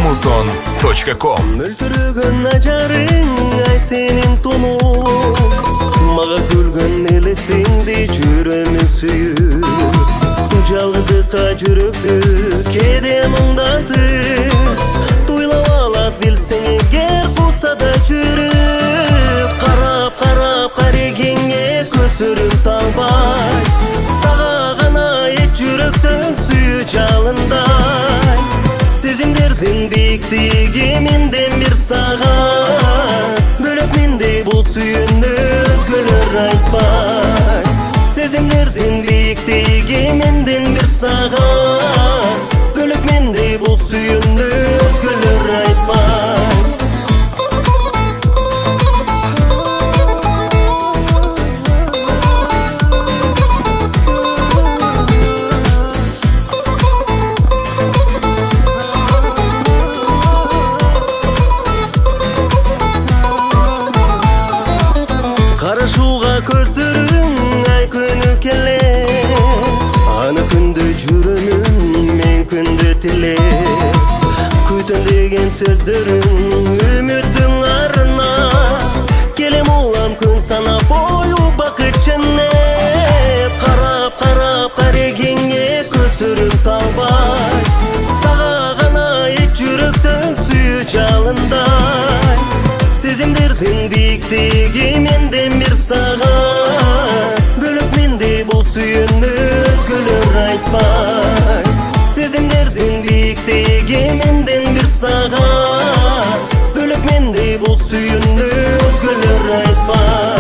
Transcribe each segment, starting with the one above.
muson.com. Mültürgün ajarın ay senin tonun, maga gülgün elesindi жүрөмүн сүйүп. Жалгыздыкка жүрөктү кээде мыңдатып, туйлап алат билсең эгер булса да жүрүп. Карап карегеңе көзөрүм талбай, сага гана эч жүрөктөн сүйүү жалындай. Сезимдердин бийиктиги менден бир сага бөлөк мендей бул сүйүүнү өзгөлөр айтпай. Сезимдердин бийиктиги менден бир сага бөлөк мендей бул сүйүүнү өзгөлөр айтпай. Карашууга көздөрүң ай күнү келе, аны күндө жүрөмүн мен күндө тилеп. Күтөм деген сөздөрүң үмүттүң арына, келем улам күн санап бою бакыт ченеп. Карап карегеңе көзөрүм талбай, сага гана эч жүрөктөн сүйүү жалындай. Сезимдердин бийиктиги менден бир сага бөлөк мендей бул сүйүүнү өзгөлөр айтпай. Сезимдердин бийиктиги менден бир сага бөлөк мендей бул сүйүүнү өзгөлөр айтпай.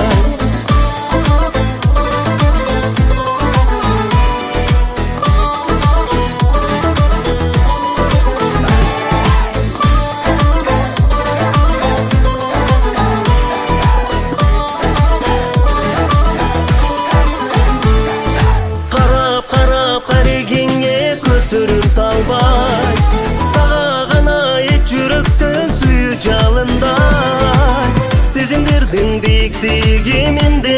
Көзөрүм талбай, сага гана эч жүрөктөн сүйүү жалындай. Сезимдердин бийиктиги менде